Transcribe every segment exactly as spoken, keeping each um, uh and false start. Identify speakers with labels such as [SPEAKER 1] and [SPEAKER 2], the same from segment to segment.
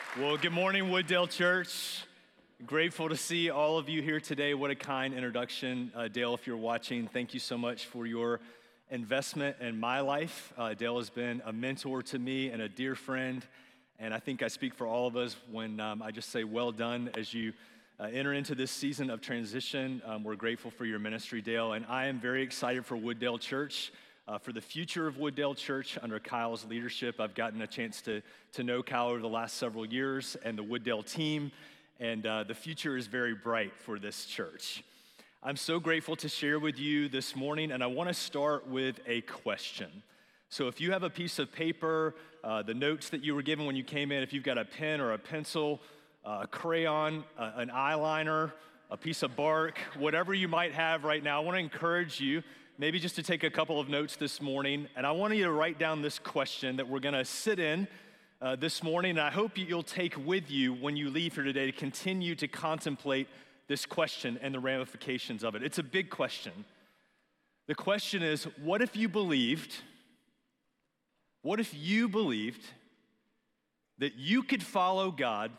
[SPEAKER 1] Well, good morning, Wooddale Church. Grateful to see all of you here today. What a kind introduction. Uh, Dale, if you're watching, thank you so much for your investment in my life. Uh, Dale has been a mentor to me and a dear friend, and I think I speak for all of us when um, I just say well done as you uh, enter into this season of transition. Um, we're grateful for your ministry, Dale, and I am very excited for Wooddale Church. Uh, for the future of Wooddale Church under Kyle's leadership. I've gotten a chance to, to know Kyle over the last several years and the Wooddale team, and uh, the future is very bright for this church. I'm so grateful to share with you this morning, and I want to start with a question. So if you have a piece of paper, uh, the notes that you were given when you came in, if you've got a pen or a pencil, uh, a crayon, uh, an eyeliner, a piece of bark, whatever you might have right now, I want to encourage you maybe just to take a couple of notes this morning, and I want you to write down this question that we're gonna sit in uh, this morning, and I hope you'll take with you when you leave here today to continue to contemplate this question and the ramifications of it. It's a big question. The question is, what if you believed, what if you believed that you could follow God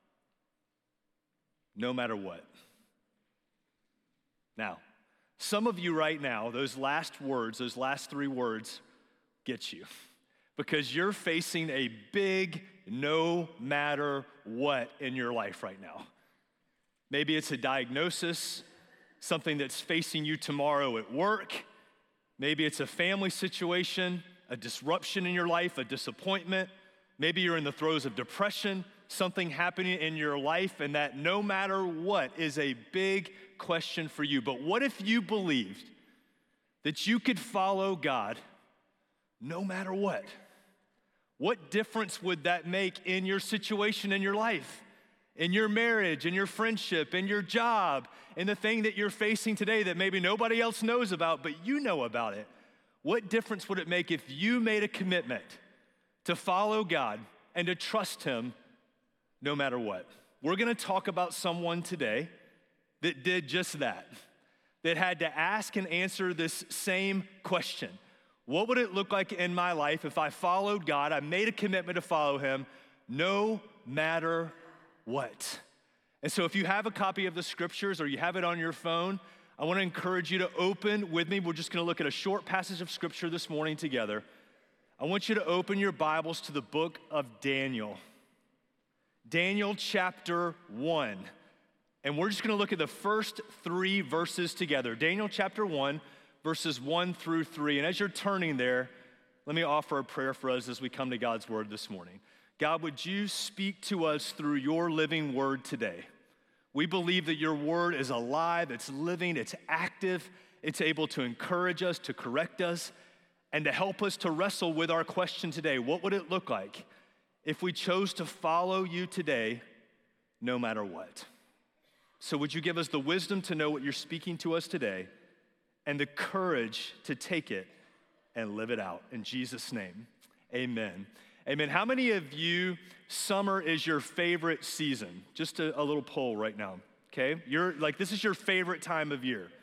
[SPEAKER 1] no matter what? Now, some of you right now, those last words, those last three words get you because you're facing a big no matter what in your life right now. Maybe it's a diagnosis, something that's facing you tomorrow at work. Maybe it's a family situation, a disruption in your life, a disappointment. Maybe you're in the throes of depression, something happening in your life, and that no matter what is a big question for you. But what if you believed that you could follow God no matter what? What difference would that make in your situation in your life, in your marriage, in your friendship, in your job, in the thing that you're facing today that maybe nobody else knows about, but you know about it? What difference would it make if you made a commitment to follow God and to trust Him no matter what? We're gonna talk about someone today that did just that, that had to ask and answer this same question. What would it look like in my life if I followed God, I made a commitment to follow Him, no matter what? And so if you have a copy of the scriptures or you have it on your phone, I wanna encourage you to open with me. We're just gonna look at a short passage of scripture this morning together. I want you to open your Bibles to the book of Daniel. Daniel chapter one. And we're just gonna look at the first three verses together. Daniel chapter one, verses one through three. And as you're turning there, let me offer a prayer for us as we come to God's word this morning. God, would you speak to us through your living word today? We believe that your word is alive, it's living, it's active, it's able to encourage us, to correct us, and to help us to wrestle with our question today. What would it look like if we chose to follow you today, no matter what? So would you give us the wisdom to know what you're speaking to us today and the courage to take it and live it out. In Jesus' name, amen. Amen. How many of you, summer is your favorite season? Just a, a little poll right now, okay? You're like, this is your favorite time of year.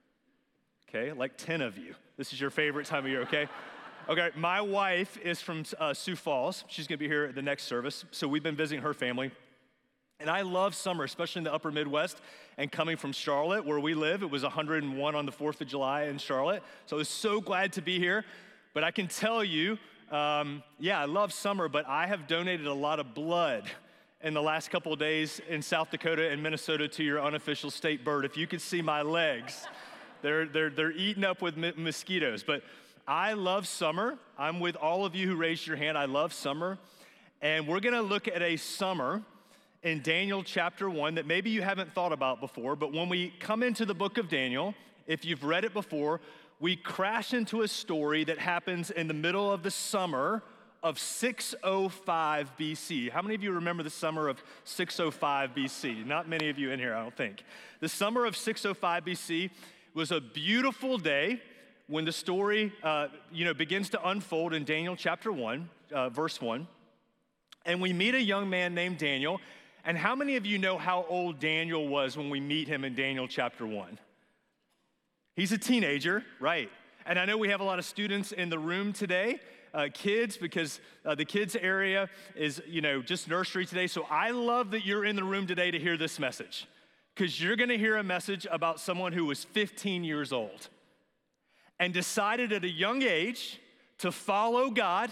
[SPEAKER 1] Okay, like ten of you. This is your favorite time of year, okay? Okay, my wife is from uh, Sioux Falls. She's gonna be here at the next service. So we've been visiting her family. And I love summer, especially in the upper Midwest. And coming from Charlotte, where we live, it was one hundred and one on the fourth of July in Charlotte. So I was so glad to be here. But I can tell you, um, yeah, I love summer, but I have donated a lot of blood in the last couple of days in South Dakota and Minnesota to your unofficial state bird. If you could see my legs, they're, they're, they're eaten up with m- mosquitoes. But I love summer. I'm with all of you who raised your hand. I love summer. And we're gonna look at a summer in Daniel chapter one that maybe you haven't thought about before, but when we come into the book of Daniel, if you've read it before, we crash into a story that happens in the middle of the summer of six oh five B C. How many of you remember the summer of six oh five B C? Not many of you in here, I don't think. The summer of six oh five B C was a beautiful day when the story uh, you know, begins to unfold in Daniel chapter one, uh, verse one. And we meet a young man named Daniel. And how many of you know how old Daniel was when we meet him in Daniel chapter one? He's a teenager, right? And I know we have a lot of students in the room today, uh, kids, because uh, the kids area is, you know, just nursery today. So I love that you're in the room today to hear this message, because you're gonna hear a message about someone who was fifteen years old and decided at a young age to follow God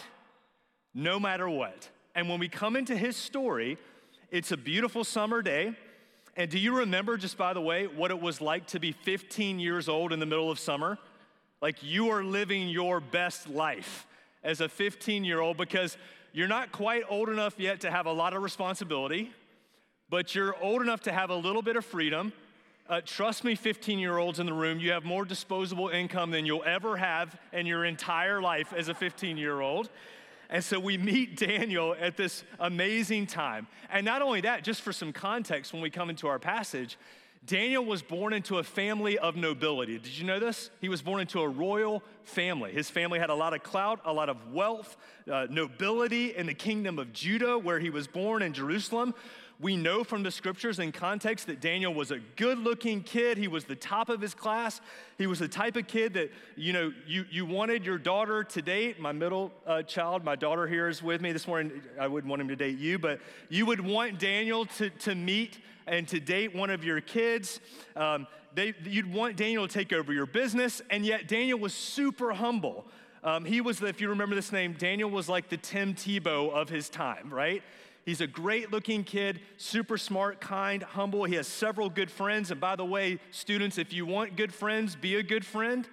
[SPEAKER 1] no matter what. And when we come into his story, it's a beautiful summer day. And do you remember, just by the way, what it was like to be fifteen years old in the middle of summer? Like, you are living your best life as a fifteen-year-old, because you're not quite old enough yet to have a lot of responsibility, but you're old enough to have a little bit of freedom. Uh, trust me, fifteen-year-olds in the room, you have more disposable income than you'll ever have in your entire life as a fifteen-year-old. And so we meet Daniel at this amazing time. And not only that, just for some context, when we come into our passage, Daniel was born into a family of nobility. Did you know this? He was born into a royal family. His family had a lot of clout, a lot of wealth, uh, nobility in the kingdom of Judah, where he was born in Jerusalem. We know from the scriptures and context that Daniel was a good-looking kid. He was the top of his class. He was the type of kid that, you know, you, you wanted your daughter to date. My middle uh, child, my daughter here is with me this morning. I wouldn't want him to date you, but you would want Daniel to, to meet and to date one of your kids. Um, they, you'd want Daniel to take over your business, and yet Daniel was super humble. Um, he was, the, if you remember this name, Daniel was like the Tim Tebow of his time, right? He's a great-looking kid, super smart, kind, humble. He has several good friends. And by the way, students, if you want good friends, be a good friend.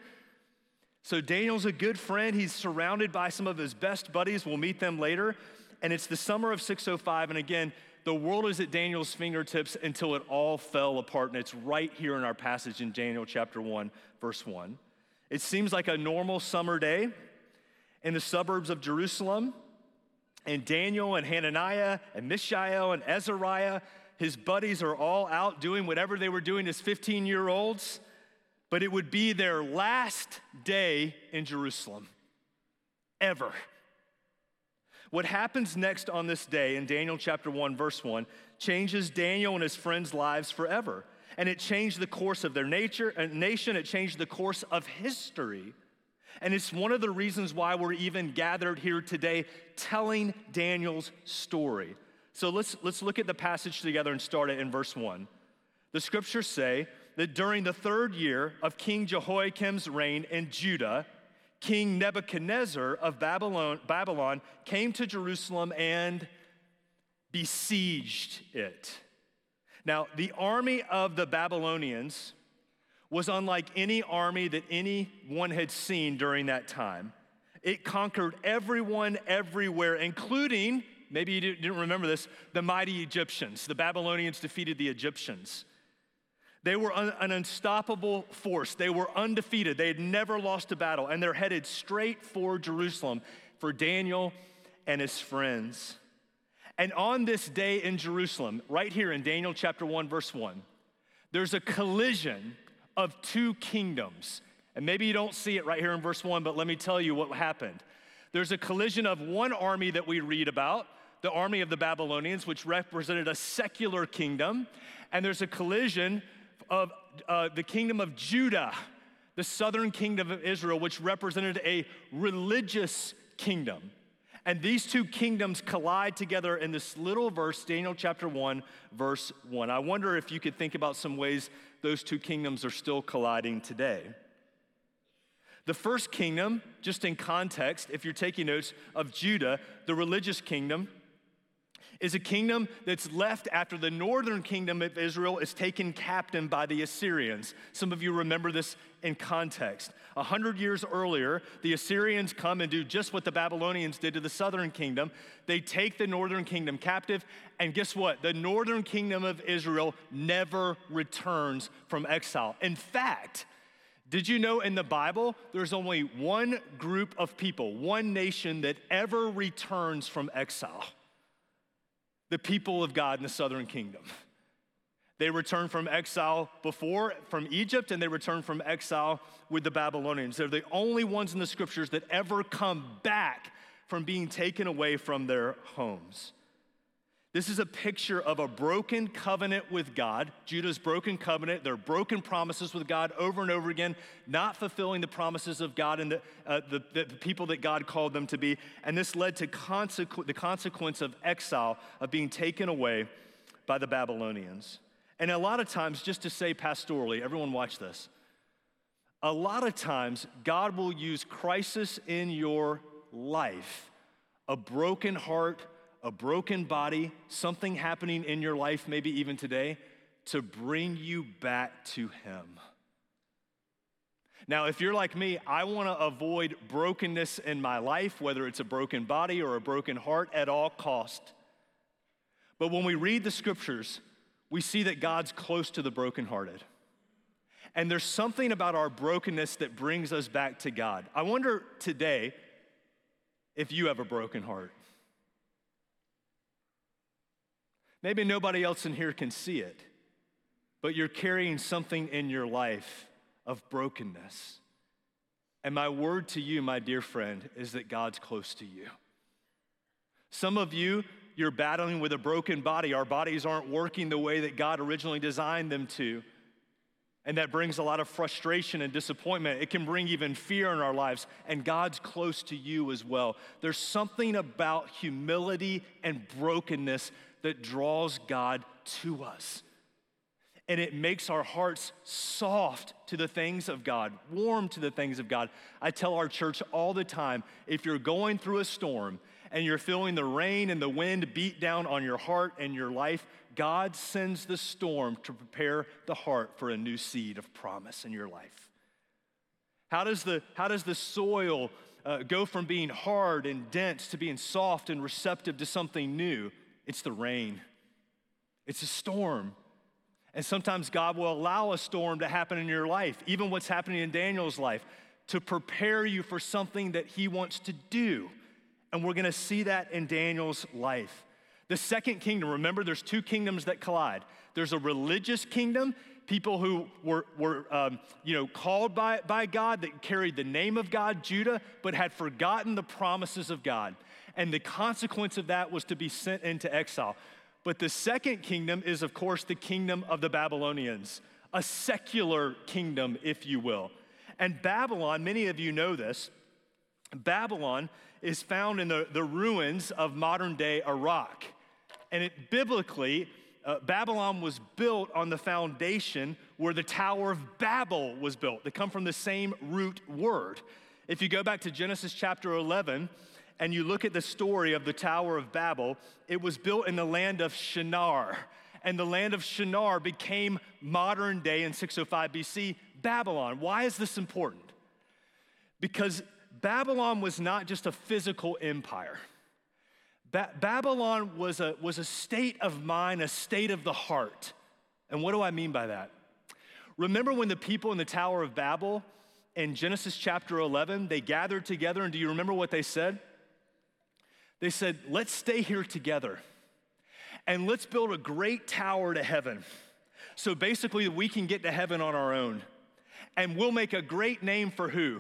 [SPEAKER 1] So Daniel's a good friend. He's surrounded by some of his best buddies. We'll meet them later. And it's the summer of six oh five. And again, the world is at Daniel's fingertips until it all fell apart. And it's right here in our passage in Daniel chapter one, verse one. It seems like a normal summer day in the suburbs of Jerusalem. And Daniel and Hananiah and Mishael and Azariah, his buddies, are all out doing whatever they were doing as fifteen-year-olds. But it would be their last day in Jerusalem, ever. What happens next on this day in Daniel chapter one, verse one, changes Daniel and his friends' lives forever. And it changed the course of their nature, uh, nation. It changed the course of history. And it's one of the reasons why we're even gathered here today telling Daniel's story. So let's, let's look at the passage together and start it in verse one. The scriptures say that during the third year of King Jehoiakim's reign in Judah, King Nebuchadnezzar of Babylon, Babylon came to Jerusalem and besieged it. Now, the army of the Babylonians was unlike any army that anyone had seen during that time. It conquered everyone everywhere, including, maybe you didn't remember this, the mighty Egyptians. The Babylonians defeated the Egyptians. They were un- an unstoppable force. They were undefeated. They had never lost a battle, and they're headed straight for Jerusalem for Daniel and his friends. And on this day in Jerusalem, right here in Daniel chapter one, verse one, there's a collision of two kingdoms. And maybe you don't see it right here in verse one, but let me tell you what happened. There's a collision of one army that we read about, the army of the Babylonians, which represented a secular kingdom. And there's a collision of uh, the kingdom of Judah, the southern kingdom of Israel, which represented a religious kingdom. And these two kingdoms collide together in this little verse, Daniel chapter one, verse one. I wonder if you could think about some ways those two kingdoms are still colliding today. The first kingdom, just in context, if you're taking notes, of Judah, the religious kingdom, is a kingdom that's left after the northern kingdom of Israel is taken captive by the Assyrians. Some of you remember this in context. A hundred years earlier, the Assyrians come and do just what the Babylonians did to the southern kingdom. They take the northern kingdom captive, and guess what? The northern kingdom of Israel never returns from exile. In fact, did you know in the Bible, there's only one group of people, one nation that ever returns from exile? The people of God in the southern kingdom. They returned from exile before from Egypt, and they returned from exile with the Babylonians. They're the only ones in the scriptures that ever come back from being taken away from their homes. This is a picture of a broken covenant with God, Judah's broken covenant, their broken promises with God over and over again, not fulfilling the promises of God and the, uh, the, the people that God called them to be. And this led to consequ- the consequence of exile, of being taken away by the Babylonians. And a lot of times, just to say pastorally, everyone watch this. A lot of times, God will use crisis in your life, a broken heart, a broken body, something happening in your life, maybe even today, to bring you back to him. Now, if you're like me, I want to avoid brokenness in my life, whether it's a broken body or a broken heart, at all cost. But when we read the scriptures, we see that God's close to the brokenhearted. And there's something about our brokenness that brings us back to God. I wonder today if you have a broken heart. Maybe nobody else in here can see it, but you're carrying something in your life of brokenness. And my word to you, my dear friend, is that God's close to you. Some of you, you're battling with a broken body. Our bodies aren't working the way that God originally designed them to. And that brings a lot of frustration and disappointment. It can bring even fear in our lives, and God's close to you as well. There's something about humility and brokenness that draws God to us. And it makes our hearts soft to the things of God, warm to the things of God. I tell our church all the time, if you're going through a storm and you're feeling the rain and the wind beat down on your heart and your life, God sends the storm to prepare the heart for a new seed of promise in your life. How does the, how does the soil uh, go from being hard and dense to being soft and receptive to something new? It's the rain. It's a storm. And sometimes God will allow a storm to happen in your life, even what's happening in Daniel's life, to prepare you for something that he wants to do. And we're gonna see that in Daniel's life. The second kingdom, remember there's two kingdoms that collide. There's a religious kingdom, people who were, were um, you know, called by, by God, that carried the name of God, Judah, but had forgotten the promises of God. And the consequence of that was to be sent into exile. But the second kingdom is, of course, the kingdom of the Babylonians, a secular kingdom, if you will. And Babylon, many of you know this, Babylon is found in the, the ruins of modern-day Iraq. And it biblically, uh, Babylon was built on the foundation where the Tower of Babel was built. They come from the same root word. If you go back to Genesis chapter eleven, and you look at the story of the Tower of Babel, it was built in the land of Shinar. And the land of Shinar became modern day in six oh five B C Babylon. Why is this important? Because Babylon was not just a physical empire. Ba- Babylon was a, was a state of mind, a state of the heart. And what do I mean by that? Remember when the people in the Tower of Babel in Genesis chapter eleven, they gathered together, and do you remember what they said? They said, let's stay here together and let's build a great tower to heaven. So basically we can get to heaven on our own, and we'll make a great name for who?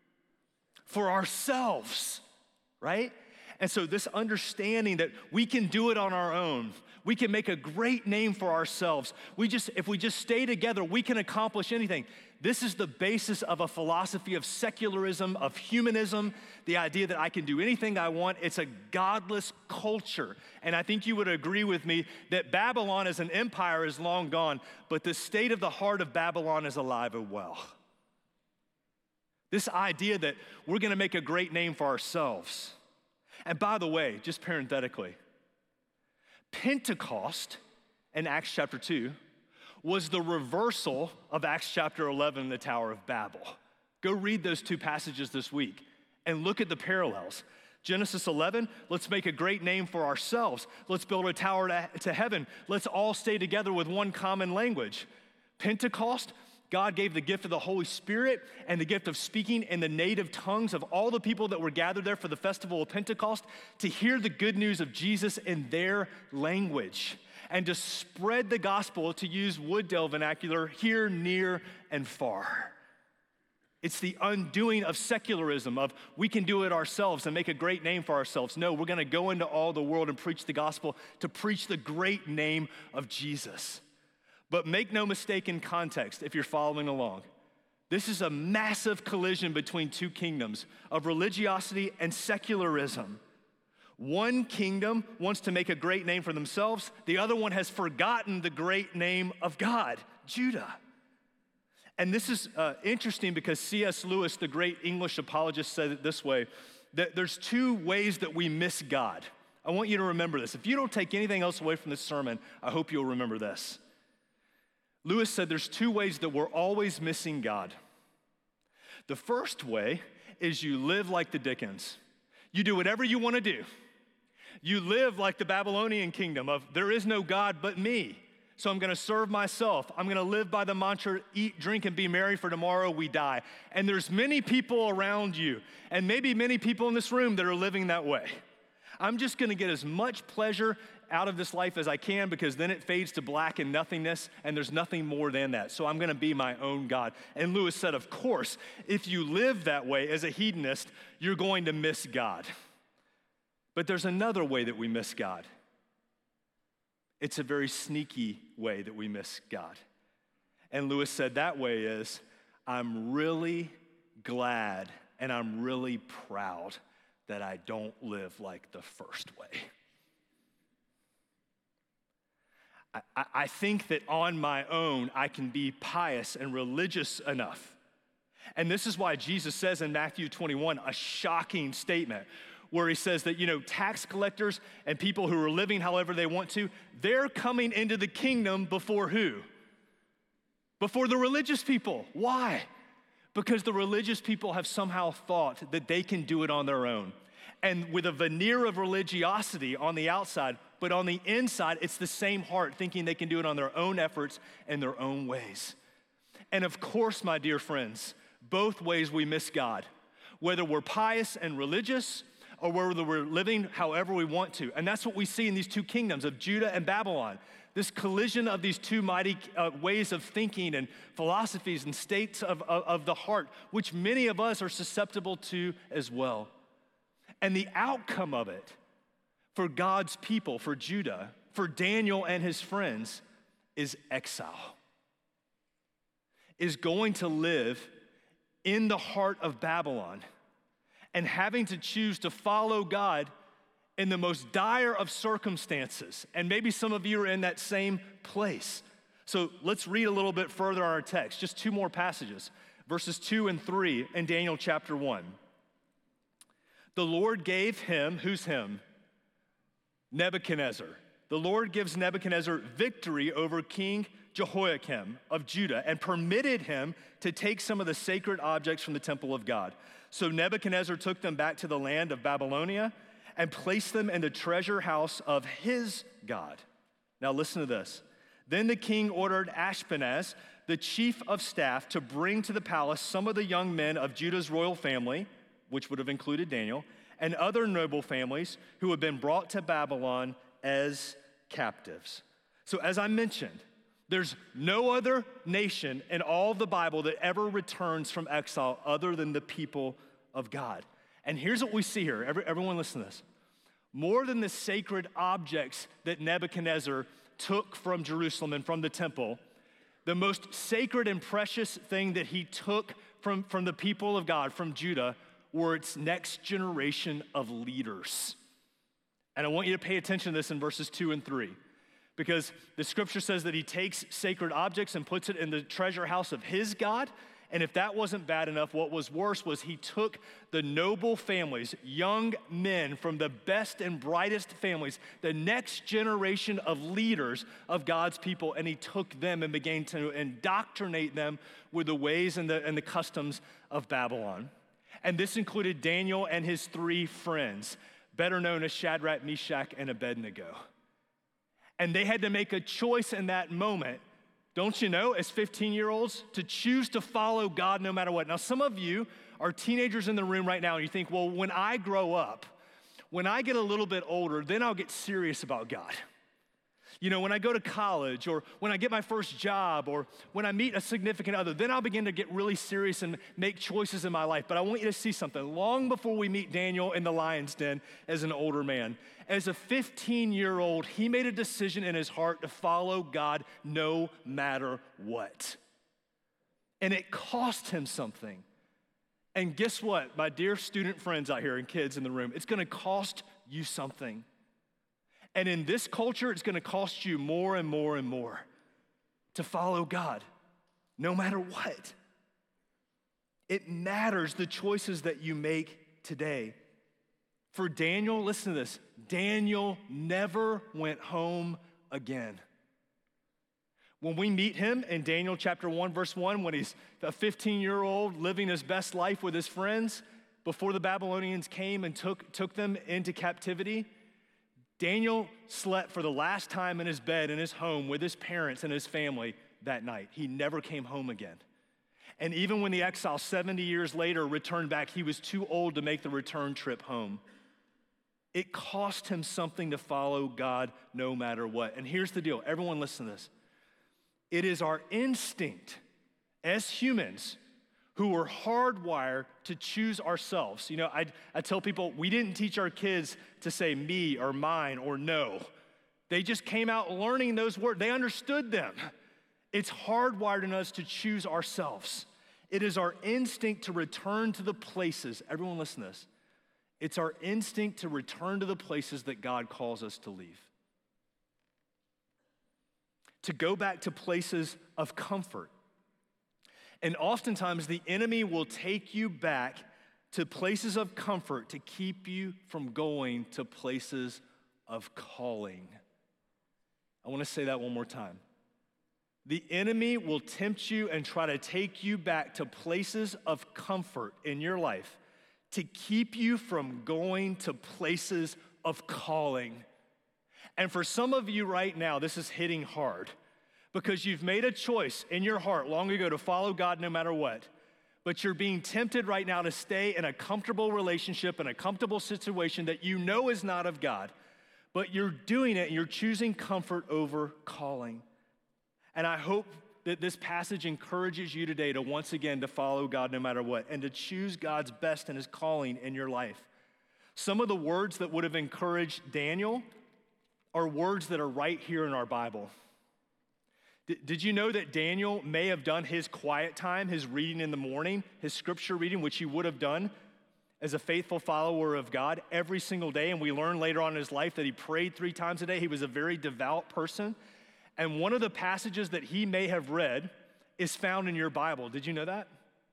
[SPEAKER 1] For ourselves, right? And so this understanding that we can do it on our own, we can make a great name for ourselves. We just, if we just stay together, we can accomplish anything. This is the basis of a philosophy of secularism, of humanism, the idea that I can do anything I want. It's a godless culture. And I think you would agree with me that Babylon as an empire is long gone, but the state of the heart of Babylon is alive and well. This idea that we're gonna make a great name for ourselves. And by the way, just parenthetically, Pentecost in Acts chapter two was the reversal of Acts chapter eleven, the Tower of Babel. Go read those two passages this week and look at the parallels. Genesis eleven, let's make a great name for ourselves. Let's build a tower to, to heaven. Let's all stay together with one common language. Pentecost, God gave the gift of the Holy Spirit and the gift of speaking in the native tongues of all the people that were gathered there for the festival of Pentecost to hear the good news of Jesus in their language and to spread the gospel, to use Wooddale vernacular, here, near, and far. It's the undoing of secularism, of we can do it ourselves and make a great name for ourselves. No, we're gonna go into all the world and preach the gospel, to preach the great name of Jesus. But make no mistake in context if you're following along. This is a massive collision between two kingdoms of religiosity and secularism. One kingdom wants to make a great name for themselves. The other one has forgotten the great name of God, Judah. And this is uh, interesting because C S Lewis, the great English apologist, said it this way, that there's two ways that we miss God. I want you to remember this. If you don't take anything else away from this sermon, I hope you'll remember this. Lewis said there's two ways that we're always missing God. The first way is you live like the Dickens. You do whatever you want to do. You live like the Babylonian kingdom of there is no God but me. So I'm gonna serve myself. I'm gonna live by the mantra, eat, drink, and be merry, for tomorrow we die. And there's many people around you, and maybe many people in this room that are living that way. I'm just gonna get as much pleasure out of this life as I can, because then it fades to black and nothingness, and there's nothing more than that. So I'm gonna be my own God. And Lewis said, of course, if you live that way as a hedonist, you're going to miss God. But there's another way that we miss God. It's a very sneaky way that we miss God. And Lewis said that way is, I'm really glad and I'm really proud that I don't live like the first way. I, I think that on my own, I can be pious and religious enough. And this is why Jesus says in Matthew twenty-one, a shocking statement, where he says that, you know, tax collectors and people who are living however they want to, they're coming into the kingdom before who? Before the religious people. Why? Because the religious people have somehow thought that they can do it on their own. And with a veneer of religiosity on the outside, but on the inside, it's the same heart, thinking they can do it on their own efforts and their own ways. And of course, my dear friends, both ways we miss God, whether we're pious and religious, or whether we're living however we want to. And that's what we see in these two kingdoms of Judah and Babylon. This collision of these two mighty uh, ways of thinking and philosophies and states of, of, of the heart, which many of us are susceptible to as well. And the outcome of it for God's people, for Judah, for Daniel and his friends, is exile. Is going to live in the heart of Babylon, and having to choose to follow God in the most dire of circumstances. And maybe some of you are in that same place. So let's read a little bit further on our text, just two more passages, verses two and three in Daniel chapter one. The Lord gave him, who's him? Nebuchadnezzar. The Lord gives Nebuchadnezzar victory over King Jehoiakim of Judah and permitted him to take some of the sacred objects from the temple of God. So Nebuchadnezzar took them back to the land of Babylonia and placed them in the treasure house of his God. Now listen to this. Then the king ordered Ashpenaz, the chief of staff, to bring to the palace some of the young men of Judah's royal family, which would have included Daniel, and other noble families who had been brought to Babylon as captives. So as I mentioned, there's no other nation in all of the Bible that ever returns from exile other than the people of God. And here's what we see here. Every, everyone listen to this. More than the sacred objects that Nebuchadnezzar took from Jerusalem and from the temple, the most sacred and precious thing that he took from, from the people of God, from Judah, were its next generation of leaders. And I want you to pay attention to this in verses two and three. Because the scripture says that he takes sacred objects and puts it in the treasure house of his God. And if that wasn't bad enough, what was worse was he took the noble families, young men from the best and brightest families, the next generation of leaders of God's people, and he took them and began to indoctrinate them with the ways and the, and the customs of Babylon. And this included Daniel and his three friends, better known as Shadrach, Meshach, and Abednego. And they had to make a choice in that moment, don't you know, as fifteen-year-olds, to choose to follow God no matter what. Now, some of you are teenagers in the room right now, and you think, well, when I grow up, when I get a little bit older, then I'll get serious about God. You know, when I go to college or when I get my first job or when I meet a significant other, then I'll begin to get really serious and make choices in my life. But I want you to see something. Long before we meet Daniel in the lion's den as an older man, as a fifteen-year-old, he made a decision in his heart to follow God no matter what. And it cost him something. And guess what, my dear student friends out here and kids in the room, it's gonna cost you something. And in this culture, it's gonna cost you more and more and more to follow God, no matter what. It matters the choices that you make today. For Daniel, listen to this, Daniel never went home again. When we meet him in Daniel chapter one, verse one, when he's a fifteen-year-old living his best life with his friends before the Babylonians came and took, took them into captivity, Daniel slept for the last time in his bed in his home with his parents and his family that night. He never came home again. And even when the exile seventy years later returned back, he was too old to make the return trip home. It cost him something to follow God no matter what. And here's the deal. Everyone listen to this. It is our instinct as humans who are hardwired to choose ourselves. You know, I, I tell people, we didn't teach our kids to say me or mine or no. They just came out learning those words. They understood them. It's hardwired in us to choose ourselves. It is our instinct to return to the places, everyone listen to this. It's our instinct to return to the places that God calls us to leave. To go back to places of comfort. And oftentimes the enemy will take you back to places of comfort to keep you from going to places of calling. I want to say that one more time. The enemy will tempt you and try to take you back to places of comfort in your life to keep you from going to places of calling. And for some of you right now, this is hitting hard because you've made a choice in your heart long ago to follow God no matter what, but you're being tempted right now to stay in a comfortable relationship, in a comfortable situation that you know is not of God, but you're doing it and you're choosing comfort over calling. And I hope that this passage encourages you today to once again to follow God no matter what and to choose God's best and his calling in your life. Some of the words that would have encouraged Daniel are words that are right here in our Bible. D- did you know that Daniel may have done his quiet time, his reading in the morning, his scripture reading, which he would have done as a faithful follower of God every single day? And we learn later on in his life that he prayed three times a day. He was a very devout person. And one of the passages that he may have read is found in your Bible. Did you know that?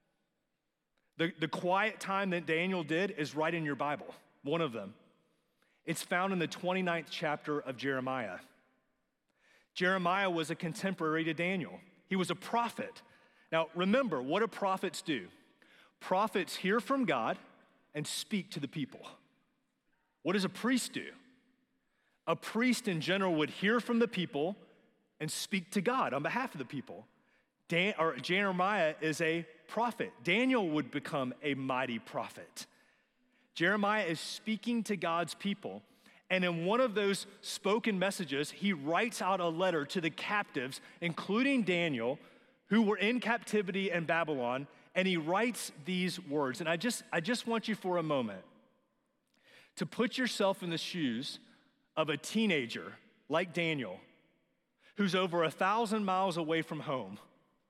[SPEAKER 1] The, the quiet time that Daniel did is right in your Bible, one of them. It's found in the twenty-ninth chapter of Jeremiah. Jeremiah was a contemporary to Daniel. He was a prophet. Now, remember, what do prophets do? Prophets hear from God and speak to the people. What does a priest do? A priest in general would hear from the people and speak to God on behalf of the people. Dan, or Jeremiah is a prophet. Daniel would become a mighty prophet. Jeremiah is speaking to God's people, and in one of those spoken messages, he writes out a letter to the captives, including Daniel, who were in captivity in Babylon, and he writes these words. And I just, I just want you for a moment to put yourself in the shoes of a teenager like Daniel, who's over a thousand miles away from home,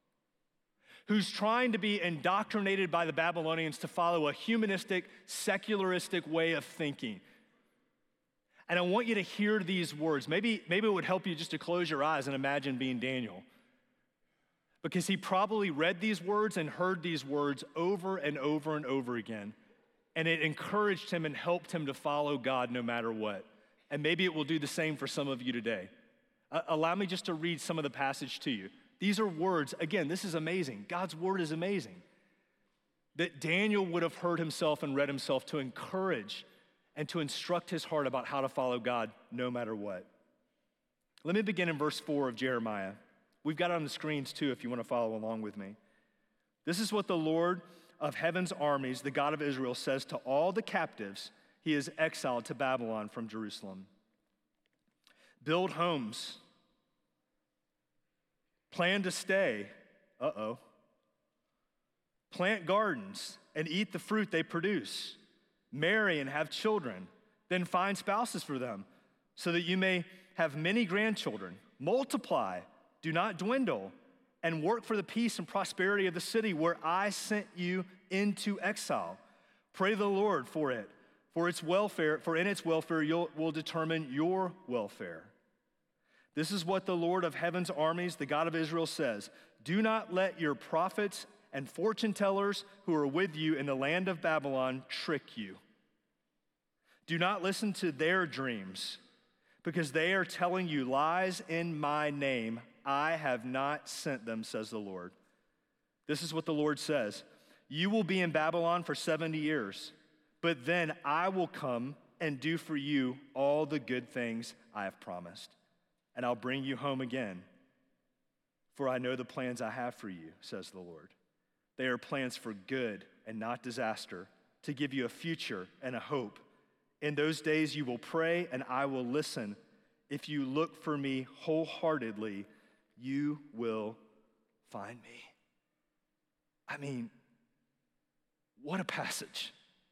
[SPEAKER 1] who's trying to be indoctrinated by the Babylonians to follow a humanistic, secularistic way of thinking. And I want you to hear these words. Maybe, maybe it would help you just to close your eyes and imagine being Daniel, because he probably read these words and heard these words over and over and over again, and it encouraged him and helped him to follow God no matter what. And maybe it will do the same for some of you today. Uh, allow me just to read some of the passage to you. These are words, again, this is amazing. God's word is amazing. That Daniel would have heard himself and read himself to encourage and to instruct his heart about how to follow God no matter what. Let me begin in verse four of Jeremiah. We've got it on the screens too if you want to follow along with me. This is what the Lord of heaven's armies, the God of Israel, says to all the captives he has exiled to Babylon from Jerusalem. Build homes Plan to stay. Uh-oh. Plant gardens and eat the fruit they produce. Marry and have children. Then find spouses for them so that you may have many grandchildren. Multiply, do not dwindle, and work for the peace and prosperity of the city where I sent you into exile. Pray the Lord for it, for its welfare, for in its welfare you will determine your welfare. This is what the Lord of heaven's armies, the God of Israel, says. Do not let your prophets and fortune tellers who are with you in the land of Babylon trick you. Do not listen to their dreams, because they are telling you lies in my name. I have not sent them, says the Lord. This is what the Lord says. You will be in Babylon for seventy years, but then I will come and do for you all the good things I have promised, and I'll bring you home again. For I know the plans I have for you, says the Lord. They are plans for good and not disaster, to give you a future and a hope. In those days you will pray, and I will listen. If you look for me wholeheartedly, you will find me. I mean, what a passage.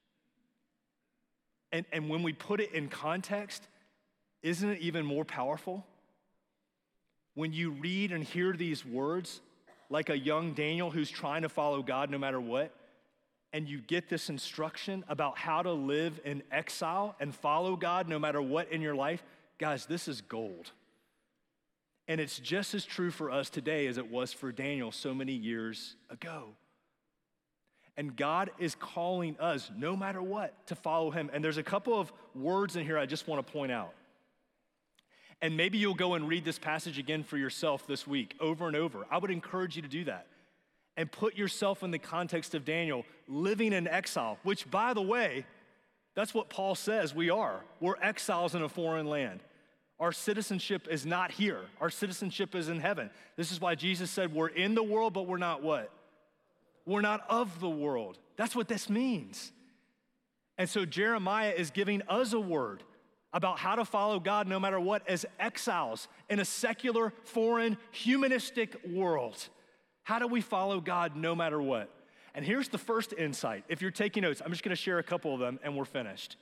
[SPEAKER 1] And, and when we put it in context, isn't it even more powerful? When you read and hear these words, like a young Daniel who's trying to follow God no matter what, and you get this instruction about how to live in exile and follow God no matter what in your life, guys, this is gold. And it's just as true for us today as it was for Daniel so many years ago. And God is calling us, no matter what, to follow him. And there's a couple of words in here I just want to point out. And maybe you'll go and read this passage again for yourself this week, over and over. I would encourage you to do that. And put yourself in the context of Daniel living in exile, which, by the way, that's what Paul says we are. We're exiles in a foreign land. Our citizenship is not here. Our citizenship is in heaven. This is why Jesus said we're in the world, but we're not what? We're not of the world. That's what this means. And so Jeremiah is giving us a word about how to follow God no matter what as exiles in a secular, foreign, humanistic world. How do we follow God no matter what? And here's the first insight. If you're taking notes, I'm just gonna share a couple of them and we're finished.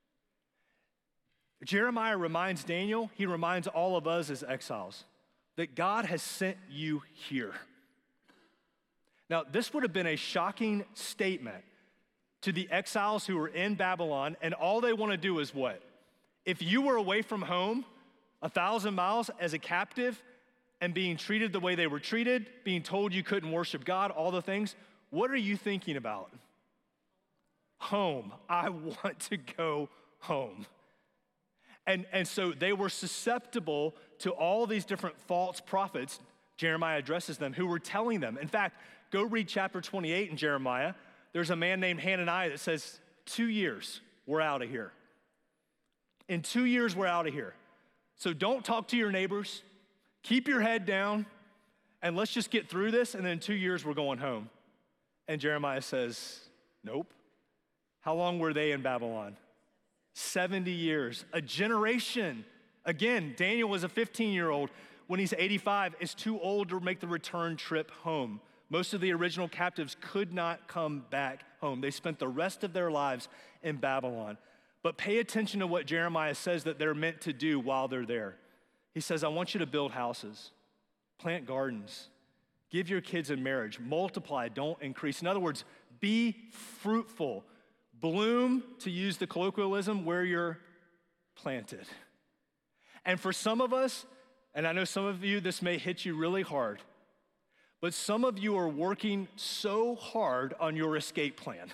[SPEAKER 1] Jeremiah reminds Daniel, he reminds all of us as exiles, that God has sent you here. Now, this would have been a shocking statement to the exiles who were in Babylon, and all they wanna do is what? If you were away from home, a thousand miles as a captive, and being treated the way they were treated, being told you couldn't worship God, all the things, what are you thinking about? Home. I want to go home. And, and so they were susceptible to all these different false prophets, Jeremiah addresses them, who were telling them. In fact, go read chapter twenty-eight in Jeremiah. There's a man named Hananiah that says, two years, we're out of here. In two years, we're out of here. So don't talk to your neighbors. Keep your head down, and let's just get through this, and then in two years, we're going home. And Jeremiah says, nope. How long were they in Babylon? seventy years, a generation. Again, Daniel was a fifteen-year-old. When he's eighty-five, is too old to make the return trip home. Most of the original captives could not come back home. They spent the rest of their lives in Babylon. But pay attention to what Jeremiah says that they're meant to do while they're there. He says, I want you to build houses, plant gardens, give your kids in marriage, multiply, don't increase. In other words, be fruitful. Bloom, to use the colloquialism, where you're planted. And for some of us, and I know some of you, this may hit you really hard, but some of you are working so hard on your escape plan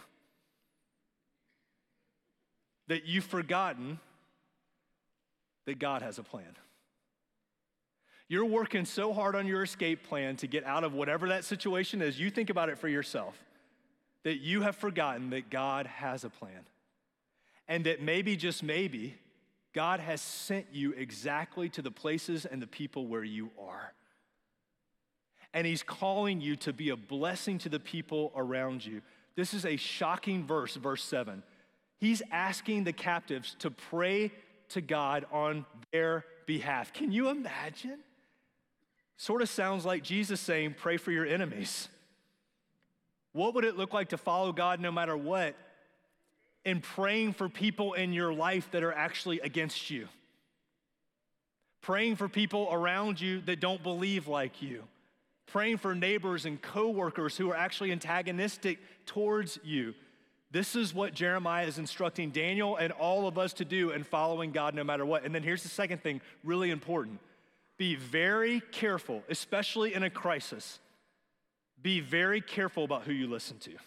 [SPEAKER 1] that you've forgotten that God has a plan. You're working so hard on your escape plan to get out of whatever that situation is, you think about it for yourself, that you have forgotten that God has a plan. And that maybe, just maybe, God has sent you exactly to the places and the people where you are. And he's calling you to be a blessing to the people around you. This is a shocking verse, verse seven. He's asking the captives to pray to God on their behalf. Can you imagine? sort of sounds like Jesus saying, pray for your enemies. What would it look like to follow God no matter what, in praying for people in your life that are actually against you? Praying for people around you that don't believe like you. Praying for neighbors and coworkers who are actually antagonistic towards you. This is what Jeremiah is instructing Daniel and all of us to do in following God no matter what. And then here's the second thing, really important. Be very careful, especially in a crisis. Be very careful about who you listen to.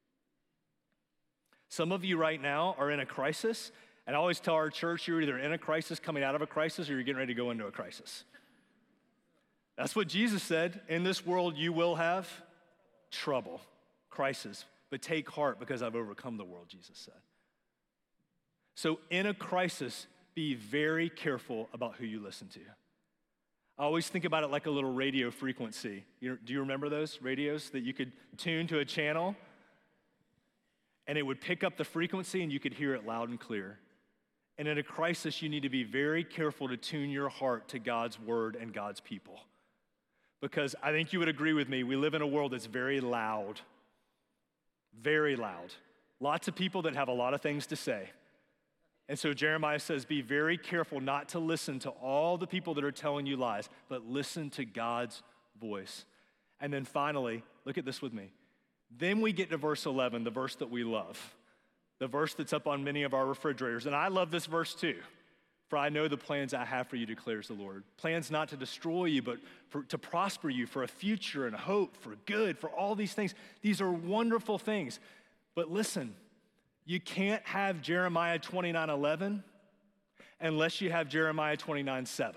[SPEAKER 1] Some of you right now are in a crisis, and I always tell our church, you're either in a crisis, coming out of a crisis, or you're getting ready to go into a crisis. That's what Jesus said. In this world, you will have trouble, crisis, but take heart because I've overcome the world, Jesus said. So in a crisis, be very careful about who you listen to. I always think about it like a little radio frequency. You, do you remember those radios that you could tune to a channel and it would pick up the frequency and you could hear it loud and clear? And in a crisis, you need to be very careful to tune your heart to God's word and God's people. Because I think you would agree with me, we live in a world that's very loud, very loud. Lots of people that have a lot of things to say. And so Jeremiah says, be very careful not to listen to all the people that are telling you lies, but listen to God's voice. And then finally, look at this with me. Then we get to verse eleven, the verse that we love, the verse that's up on many of our refrigerators. And I love this verse too. For I know the plans I have for you, declares the Lord. Plans not to destroy you, but for, to prosper you, for a future and hope, for good, for all these things. These are wonderful things. But listen, you can't have Jeremiah twenty-nine eleven unless you have Jeremiah twenty-nine seven.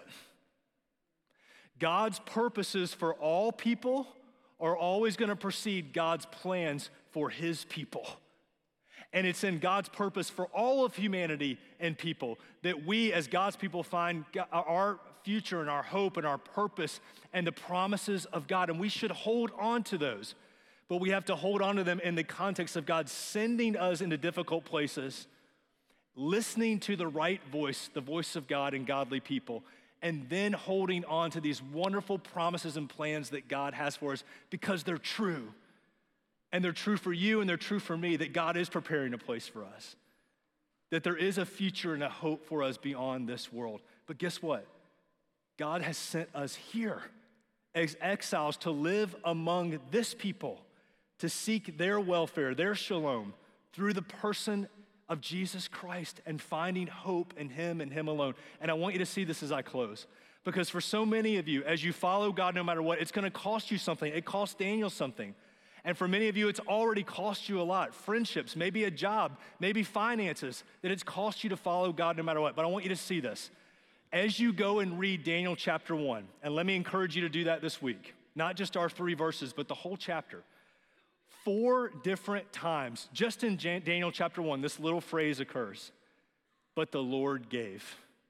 [SPEAKER 1] God's purposes for all people are always going to precede God's plans for his people. And it's in God's purpose for all of humanity and people that we as God's people find our future and our hope and our purpose and the promises of God. And we should hold on to those. But we have to hold on to them in the context of God sending us into difficult places, listening to the right voice, the voice of God and godly people, and then holding on to these wonderful promises and plans that God has for us because they're true. And they're true for you and they're true for me, that God is preparing a place for us, that there is a future and a hope for us beyond this world. But guess what? God has sent us here as exiles to live among this people, to seek their welfare, their shalom, through the person of Jesus Christ and finding hope in him and him alone. And I want you to see this as I close. Because for so many of you, as you follow God no matter what, it's gonna cost you something. It cost Daniel something. And for many of you, it's already cost you a lot. Friendships, maybe a job, maybe finances, that it's cost you to follow God no matter what. But I want you to see this. As you go and read Daniel chapter one, and let me encourage you to do that this week, not just our three verses, but the whole chapter. Four different times, just in Daniel chapter one, this little phrase occurs. But the Lord gave.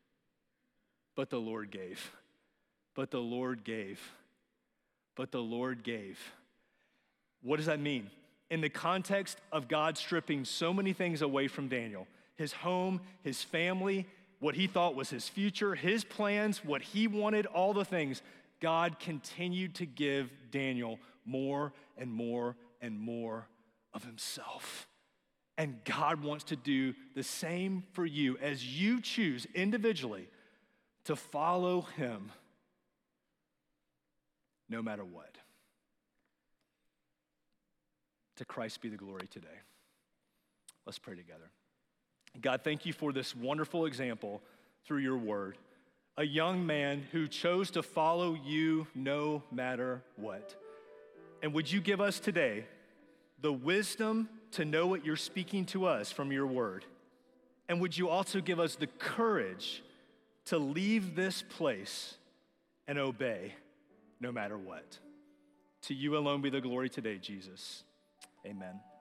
[SPEAKER 1] But the Lord gave. But the Lord gave. But the Lord gave. What does that mean? In the context of God stripping so many things away from Daniel, his home, his family, what he thought was his future, his plans, what he wanted, all the things, God continued to give Daniel more and more and more of himself. And God wants to do the same for you as you choose individually to follow him no matter what. To Christ be the glory today. Let's pray together. God, thank you for this wonderful example through your word. A young man who chose to follow you no matter what. And would you give us today the wisdom to know what you're speaking to us from your word? And would you also give us the courage to leave this place and obey no matter what? To you alone be the glory today, Jesus. Amen.